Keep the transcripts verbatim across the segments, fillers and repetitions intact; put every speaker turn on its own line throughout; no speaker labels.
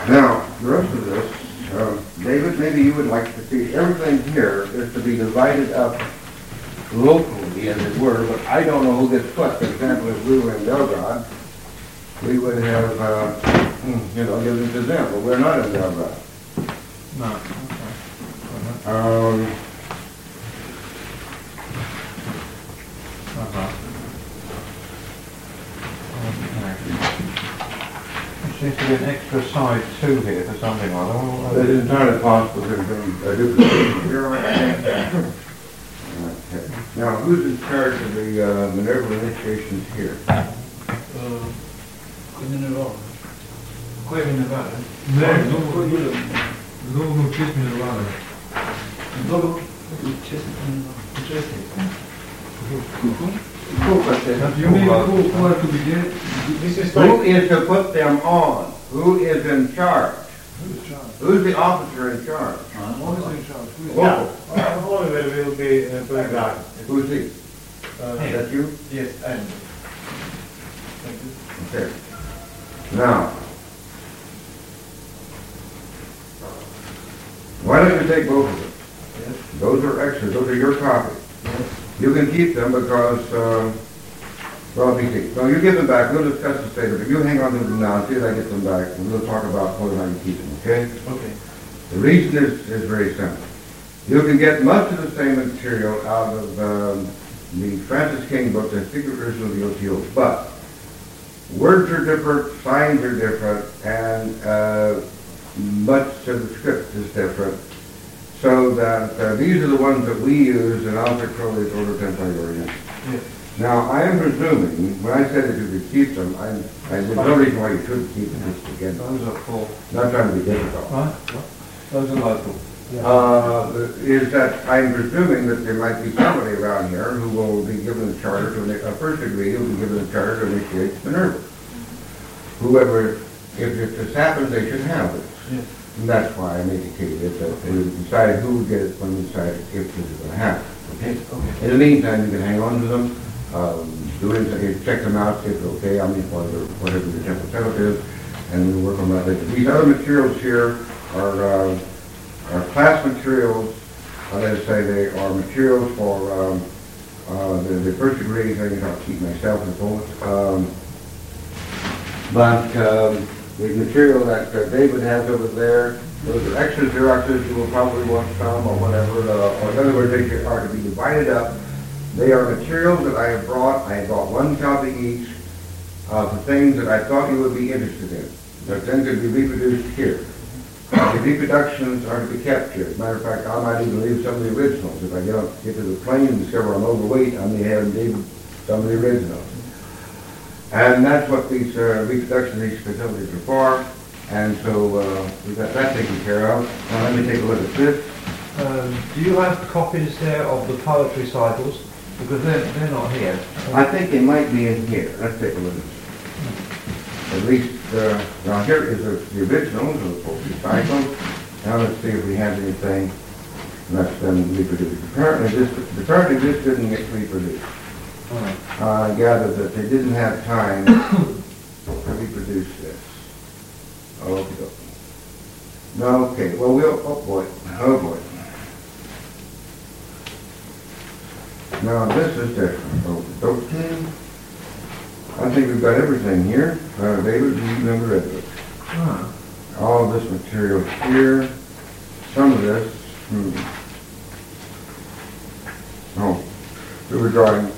Now, the rest of this, uh, David, maybe you would like to see everything here is to be divided up locally, as it were, but I don't know who gets what. For example, if we were in Belgrade, we would have, uh, you know, given it to them, but we're not in Belgrade.
No, okay.
Um,
Uh-huh. There seems to be an extra side two here for something like that.
It is entirely possible there's going to be a duplication here. Okay. Now, who's in charge of the uh, Minerva initiations here?
Кой Минервада?
Не, много много чест Минервада.
Много участник.
You mean who, who are to begin?
This is
Who
like
is to put them on? Who is in charge?
Who's in charge?
Who's the officer in charge?
Who is in charge? Who is
Local.
Oliver will be uh, doing that.
Who's he?
Uh,
Is that you?
Yes, and
Okay. Now, why don't you take both of them?
yes,
Those are extras. Those are your copies.
yes.
You can keep them because, uh, well, let me see. No, you give them back. We'll discuss the state of it. You hang on to them now. See if I get them back. And we'll talk about whether or not you keep them, okay?
Okay.
The reason is, is very simple. You can get much of the same material out of um, the Francis King book, the secret version of the O T O, but words are different, signs are different, and uh, much of the script is different. So that uh, these are the ones that we use in Alfred Crowley's Order Template Orient.
Yes.
Now, I am presuming, when I said that you could keep them, I, I, there's no reason why you shouldn't keep them just again.
Those are full.
Not trying to be difficult.
Right? Those are local.
Uh, is that I'm presuming that there might be somebody around here who will be given the charter to, a first degree, who will be given the charter to initiate Minerva. Whoever, if, if this happens, they should have it.
Yes.
And that's why I indicated that they would decide who would get it when we decide if this is going to happen. Okay?
Okay.
In the meantime, you can hang on to them, um, do it, check them out, see if they're okay, I mean, whatever, whatever the temple setup is, and we'll work on that later. These other materials here are, uh, are class materials. As I say, they are materials for um, uh, the, the first degree things. I'll keep myself involved. Um, but um, the material that uh, David has over there, those are extra Xeroxes. You will probably want some or whatever. Uh, or in other words, they are to be divided up. They are materials that I have brought. I have brought one copy each uh, for things that I thought you would be interested in, that then could be reproduced here. The reproductions are to be kept here. As a matter of fact, I might even leave some of the originals. If I get, up, get to the plane and discover I'm overweight, I may have indeed some of the originals. And that's what these uh, reproduction of these facilities are for. And so uh, we've got that taken care of. Now let me take a look at this.
Um, do you have copies there of the poetry cycles? Because they're, they're not here.
I think they might be in here. Let's take a look at this. At least, uh, now here is the, the originals of the poetry cycles. Now let's see if we have anything that's been reproduced. Apparently this, apparently this didn't get reproduced.
Right.
Uh, I gather that they didn't have time to reproduce this. Oh, okay. No, okay. Well, we'll, oh boy, oh boy. Now this is different. Okay. I think we've got everything here. Uh, David, you remember it.
Ah.
All of this material here. Some of this. Hmm. Oh, we were drawing.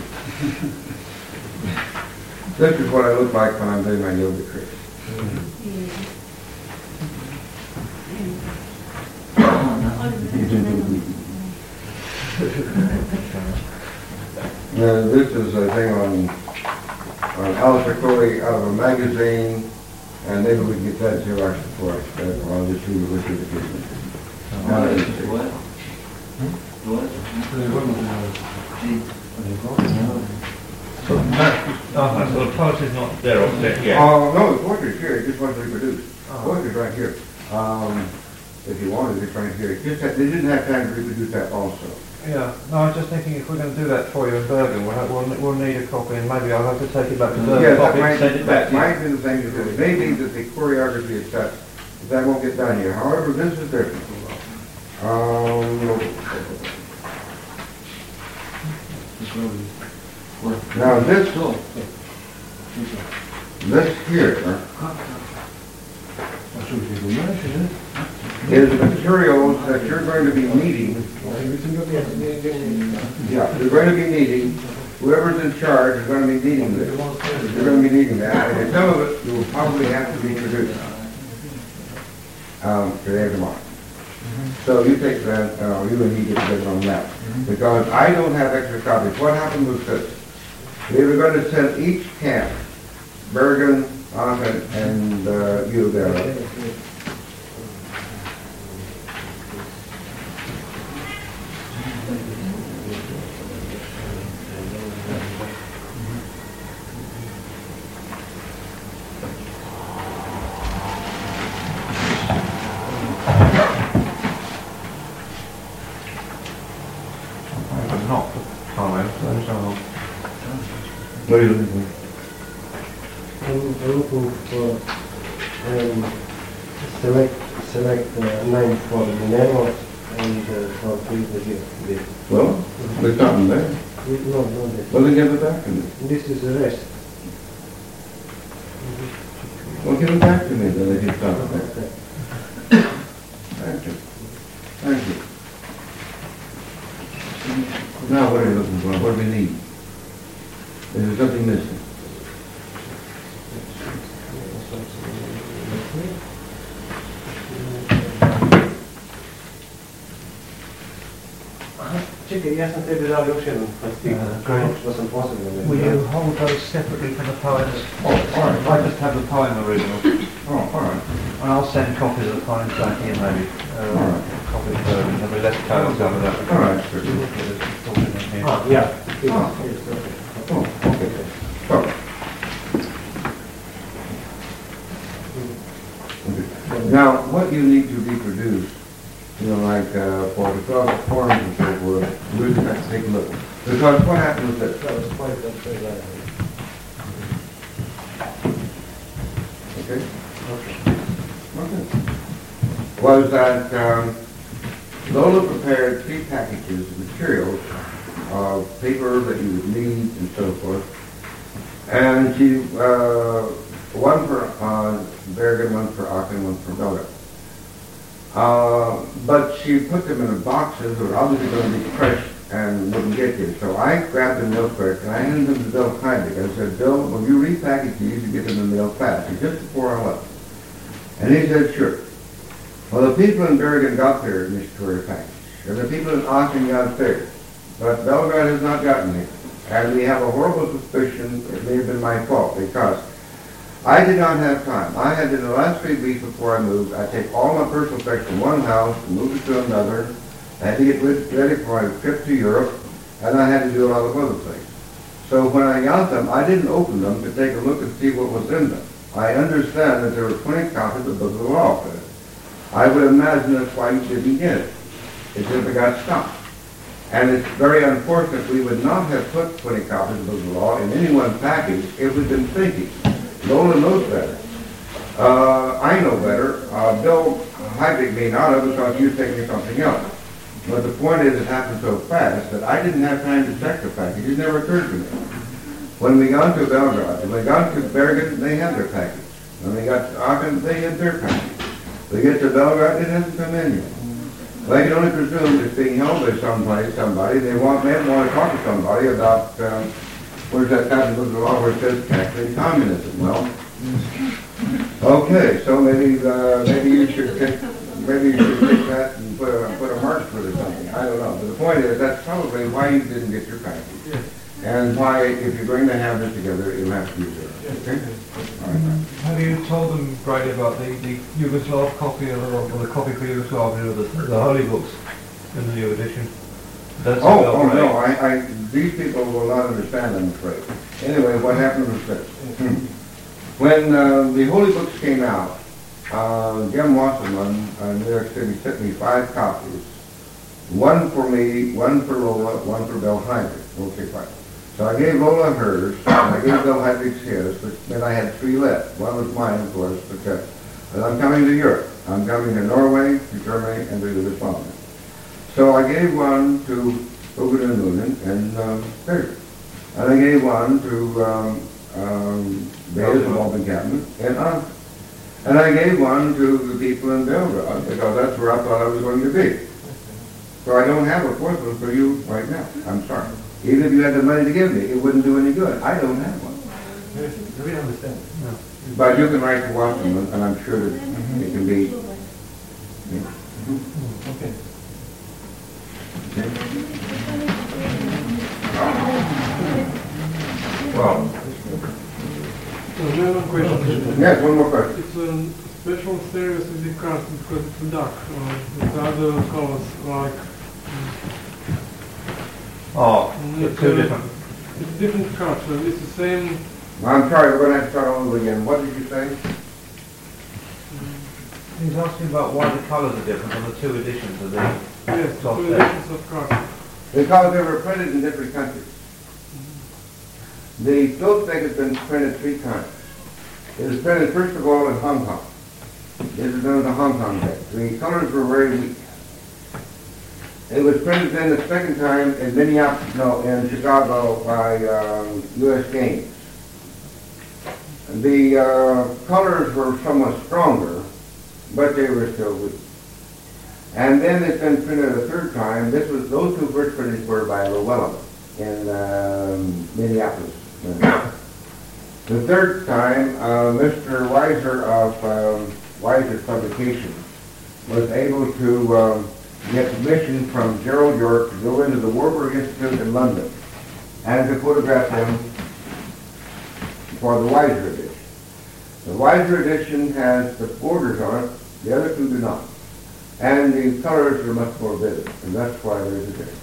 This is what I look like when I'm doing my yoga tricks. Now, this is a thing on on Alistair Crowley out of a magazine, and maybe we can get that Xerox for us. But I'll just leave it with you to keep it. Now, let's see.
What? What?
So, no, oh, so the poetry's not there up there yet.
Oh, no, the poetry's here. It just wasn't reproduced.
Oh.
The poetry's right here. Um, if you wanted, it's right here. It just had, they didn't have time to reproduce that also.
Yeah, no, I was just thinking if we're going to do that for you in Bergen, we'll, have, we'll, we'll need a copy, and maybe I'll have to take it back to Bergen,
Yes, that
copy
might,
and send it
that
back to you.
might be the thing to do. It may be that the choreography is such that won't get done here. However, this is different. Um, now this, this here is materials that you're going to be needing. Yeah, you're going to be needing, whoever's in charge is going to be needing this. You're going to be needing that, and some of it will probably have to be produced um, today or tomorrow. So you take that, uh, you and he get together on that. Because I don't have extra copies. What happened was this. We were going to send each camp, Bergen, Aachen, and uh, you there.
Not the time, so so
What are you looking for?
I'm looking for um, select select uh, name for the Nemos and uh, for previous year.
Well, there's something there.
No, no, this.
Well, then give it back to me.
This is the rest.
Well, give it back to me, then if it's something there.
Okay.
Thank you. Thank you. Now, what are you looking for? What do we need? Is there something missing?
Čekaj, ja sam tebi dao još jedan plastik,
great.
što sam posebno ne
will
znao.
you hold those separately from the poems?
Oh, all right.
I just have the poem original,
Oh, all right.
and I'll send copies of the poems back here maybe. Uh,
All right.
Copies of them, there'll be less codes over that.
All right, sure.
Ah, ja.
Ah. Oh, okay. So. Okay. Now, what you need to reproduce, you know, like uh, for the cross forms and so forth, you really have to take a look. Because what happens is that, okay? Okay. Was that um, Lola prepared three packages of materials, uh, paper that you would need and so forth. And she, uh, one for uh, Bergen, one for Aachen, one for Belgium. Uh, but she put them in boxes that were obviously going to be crushed and wouldn't get here. So I grabbed them real quick and I handed them to Bill Kleindick. I said, Bill, will you repackage these and get them in the mail fast? He just before I left. And he said, sure. Well, the people in Bergen got their initiatory package, and the people in Aachen got theirs. But Belgrade has not gotten it. And we have a horrible suspicion it may have been my fault because I did not have time. I had in the last three weeks before I moved, I take all my personal effects from one house and move it to another. I had to get ready for my trip to Europe, and I had to do a lot of other things. So when I got them, I didn't open them to take a look and see what was in them. I understand that there were twenty copies of the Book of the Law for it. I would imagine that's why you didn't get it. It simply got stopped. And it's very unfortunate we would not have put twenty copies of the Book of the Law in any one package if we'd been thinking. Lola knows better. Uh, I know better. Uh, Bill Heidrich may not have because he was thinking something else. But the point is it happened so fast that I didn't have time to check the package. It never occurred to me. When we got to Belgrade, when we got to Bergen, they had their package. When we got to Aachen, they had their package. We get to Belgrade, it hasn't come in yet. Well, I can only presume it's being held by someplace, somebody. They want, may want to talk to somebody about, um, where's that passage of the law where it says actually communism. Well, okay, so maybe, uh, maybe you should take, maybe you should take that and put a, put a mark for it or something. I don't know. But the point is, that's probably why you didn't get your package. And why, if you're going to have this together, you'll have to use it. Okay? All right.
Have you told them, Brady, about the, the Yugoslav copy of the, or the copy for Yugoslavia of the, the Holy Books in the new edition? That's
Oh,
about
oh
right.
no, I, I, these people will not understand, I'm afraid. Anyway, what happened was this. When uh, the Holy Books came out, uh, Jim Wasserman uh, in New York City sent me five copies. One for me, one for Lola, one for Bill Heinrich. Okay, fine. So I gave Lola hers, and I gave Bill Heinrich's his, which meant I had three left. One was mine, of course, but uh, And I'm coming to Europe. I'm coming to Norway, to Germany, and to Yugoslavia. So I gave one to Ugen and Lunen and um, Peter. And I gave one to um, um, Bayes and Waldenkappen and Arnhem. And I gave one to the people in Belgrade because that's where I thought I was going to be. So I don't have a fourth one for you right now. I'm sorry. Even if you had the money to give me, it wouldn't do any good. I don't have one.
We understand.
But you can write to Washington, and I'm sure that it can be. Yeah.
Okay.
Well,
Another question.
yes, one more question.
It's a special series with the cards because it's a duck. Uh, with other colors like
Oh,
Mm,
it's two
uh,
different.
it's different cards. So it's the same.
I'm sorry, we're going to have to start all over again. What did you say?
He's asking about why the colours are different on the two editions of the
Yes,
soft
two
set.
editions of cards.
Because they were printed in different countries. The float deck has been printed three times. It was printed first of all in Hong Kong. This is known as the Hong Kong deck. The colors were very weak. It was printed then the second time in Minneapolis, no, in Chicago by um, U S Games. The uh, colors were somewhat stronger, but they were still weak. And then it's been printed a third time. This was those two first printings were by Llewellyn in um, Minneapolis. The third time, uh, Mister Weiser of um, Weiser's publication was able to um, get permission from Gerald York to go into the Warburg Institute in London and to photograph them for the Weiser edition. The Weiser edition has the borders on it, the other two do not. And the colors are much more vivid, and that's why there's a difference.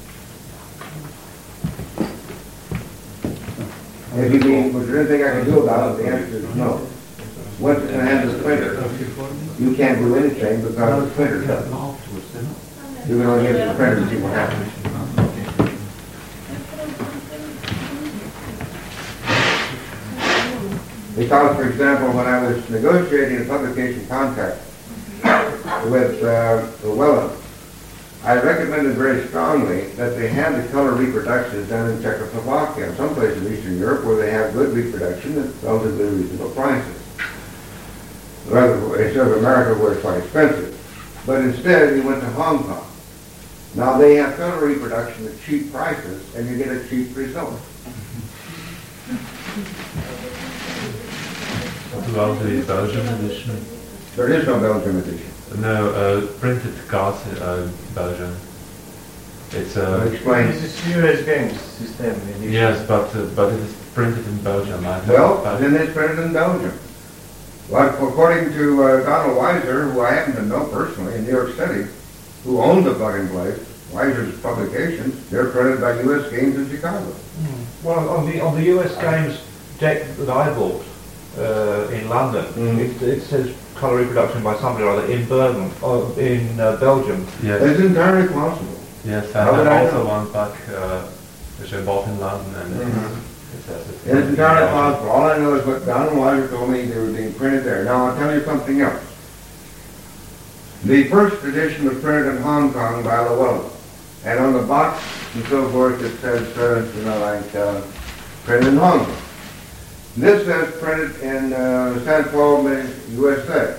If you mean, was there anything I can do about it, the answer is no. Once it's in the hands of the printer, you can't do anything because the printer does it. You can only give it to the printer and see what happens. Because, for example, when I was negotiating a publication contract with uh, Llewellyn, I recommended very strongly that they have the color reproductions done in Czechoslovakia and some places in Eastern Europe where they have good reproduction at relatively reasonable prices. Rather, instead of America where it's quite expensive. But instead, he went to Hong Kong. Now they have color reproduction at cheap prices and you get a cheap result.
What about the Belgian edition?
There is no Belgian edition.
No, uh, printed cards in uh, Belgium. It's uh,
Explain.
This is U S Games system edition.
yes, but uh, but it is printed in Belgium. I
Well,
but
then it's printed in Belgium. Well, according to uh, Donald Weiser, who I happen to know personally in New York City, who owned the plug and play, Weiser's publications, they're printed by U S Games in Chicago.
Well, on the on the U S Games deck that I bought uh, in London,
Mm.
it, it says colour reproduction by somebody or other in Bergen, or in uh, Belgium.
yes,
It's entirely possible.
yes,
How
and
would
I
I
also
know?
one back uh, which I bought in London, and
Mhm.
it's, it says it's,
It's entirely possible. All I know is what Donald Weiser told me, they were being printed there. Now, I'll tell you something else. The first edition was printed in Hong Kong by Llewellyn. And on the box and so forth, it says, uh, you know, like, uh, printed in Hong Kong. This says printed in uh, San Paul, U S A.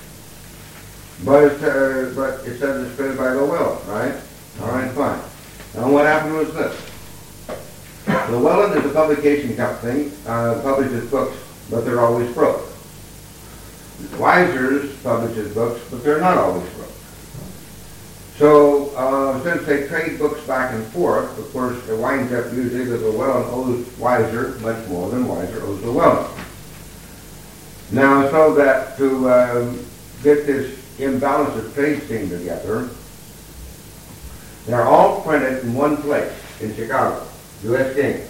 But it, uh, but it says it's printed by Llewellyn, right? All right, fine. Now, what happened was this. Llewellyn is a publication company, uh, publishes books, but they're always broke. Weiser's publishes books, but they're not always broke. So, uh, since they trade books back and forth, of course, it winds up usually that Llewellyn owes Weiser much more than Weiser owes Llewellyn. Now, so that to um, get this imbalance of trade thing together, they're all printed in one place, in Chicago, U S Games.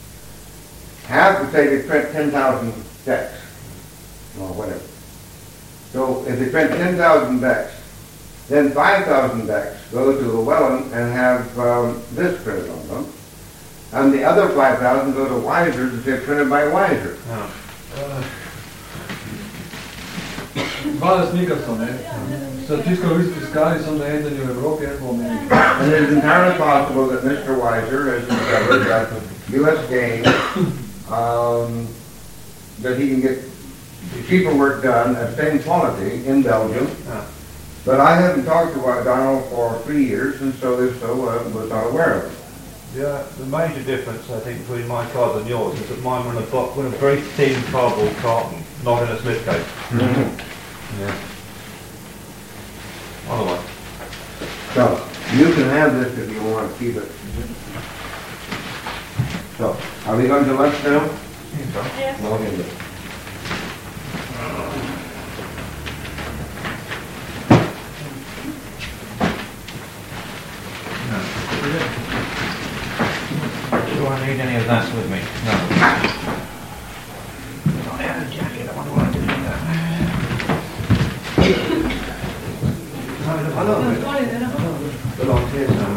Have to say they print ten thousand decks, or whatever. So if they print ten thousand decks, then five thousand decks go to Llewellyn and have um, this printed on them. And the other five thousand go to Weiser to say printed by Weiser.
Yeah. Uh,
dvanajst Nicholson, ne? Statistical risk disguise on the end in Europe and America.
And it is entirely possible that Mister Weiser has discovered that U S game, um, that he can get cheaper work done at same quality in Belgium.
Yeah.
But I haven't talked to Donald for three years, and so this so uh, was not aware of it.
Yeah, the major difference I think between my card and yours is that mine were in a, bo- were in a very thin cardboard carton, not in a Smith case. Yeah. Otherwise.
So, you can have this if you want to keep it. So, are we going to lunch now?
Yes.
No, okay.
Do I need any of that with me? No. I had a jacket, I wonder why I didn't do that. I know.
Sorry, then.
But on here, so